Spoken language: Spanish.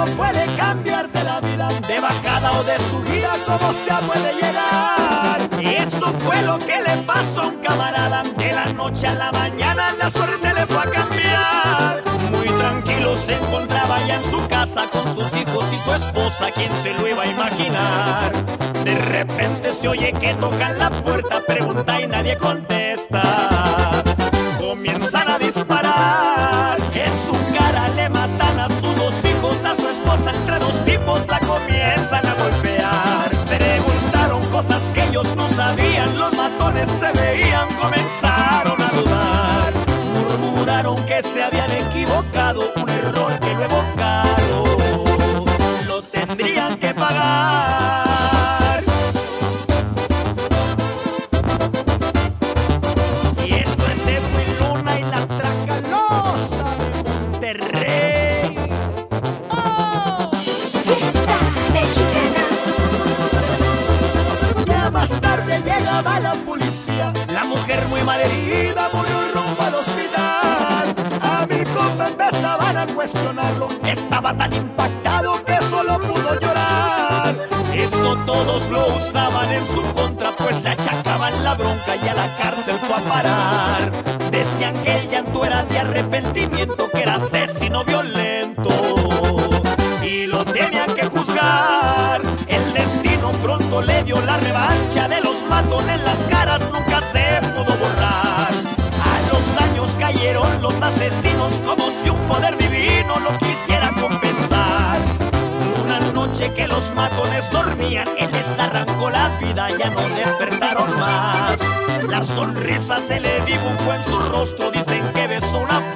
puede cambiarte la vida, de bajada o de subida, como sea puede llegar. Eso fue lo que le pasó a un camarada, de la noche a la mañana la suerte le fue a cambiar. Muy tranquilo se encontraba ya en su casa con sus hijos y su esposa, ¿quién se lo iba a imaginar? De repente se oye que tocan la puerta, pregunta y nadie contesta. Comienzan a disparar, en su cara le matan a sus dos hijos, a su esposa, entre dos tipos la comienzan a golpear. Preguntaron cosas que ellos no sabían, los matones se veían, comenzaron a dudar. Murmuraron que se habían equivocado, un error que luego caro lo tendrían que pagar. Y esto es Edwin Luna y la Tracalosa de Monterrey. ¡Oh! Fiesta mexicana. Ya más tarde llegaba la policía, la mujer muy malherida murió rumbo al hospital. A mi compa empezaban a cuestionarlo, estaba tan impactado que solo pudo llorar. Eso todos lo usaban en su contra, pues le achacaban la bronca y a la cárcel fue a parar. Decían que el llanto era de arrepentimiento, que era asesino violento y lo tenían que juzgar. El destino pronto le dio la revancha, de los matones las caras nunca se pudo borrar. A los años cayeron los asesinos, como si un poder divino lo quisiera compensar. Una noche que los matones dormían, él les arrancó la vida, ya no despertaron más. La sonrisa se le dibujó en su rostro, dicen que besó una